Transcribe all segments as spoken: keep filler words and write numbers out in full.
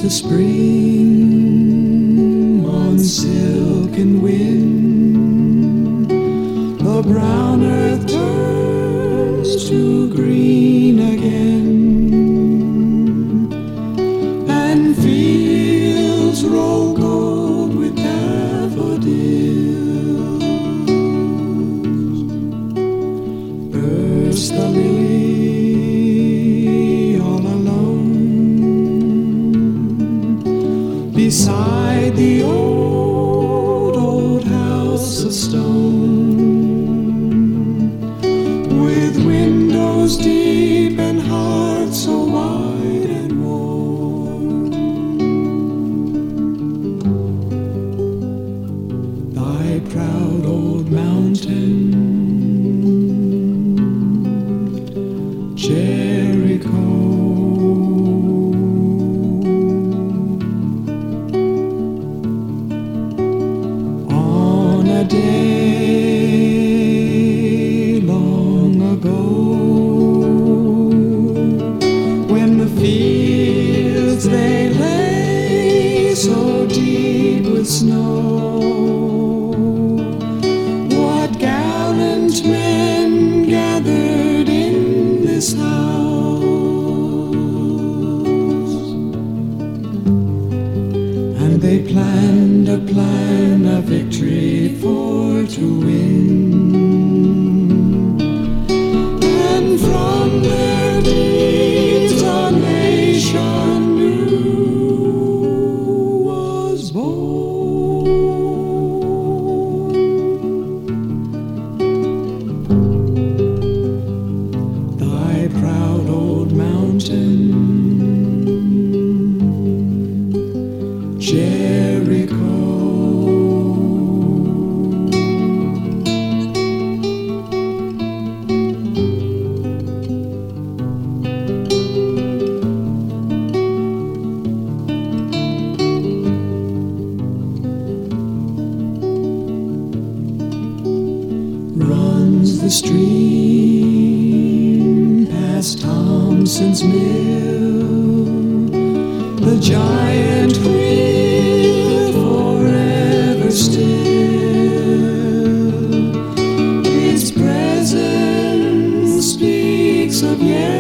the spring on silken wind, the brown earth turns to green again, and fields roll gold with daffodils. Burst the lily all alone beside the old, old house of stone, with windows deep and hearts so wide and warm. Thy proud old mountain, Jericho, on a day long ago, when the fields they lay so deep with snow, what gallant men gathered in this house, and they planned a plan, a victory for to win, and from their deeds a nation new was born. Thy proud old mountain, Jericho, runs the stream past Thompson's mill, the giant wheel forever still. Its presence speaks of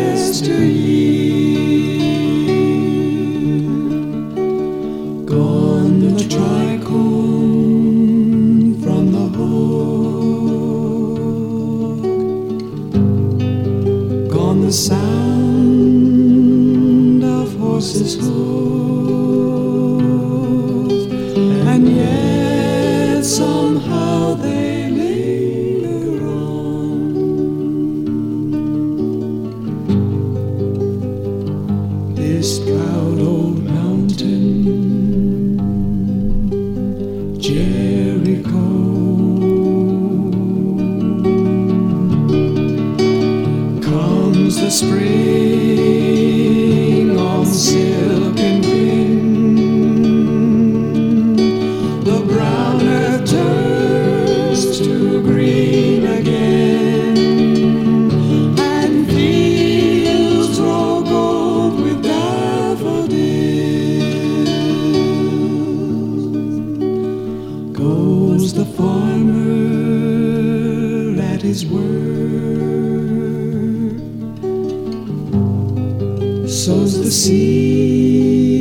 yesteryear. Gone the trichome from the hook, gone the sound of horses' hooves, and yet somehow they linger on. This proud old mountain, Jericho, comes the spring on silken wind, the brown earth turns to green again, and fields roll gold with daffodils. Goes the farmer at his work, sows the seed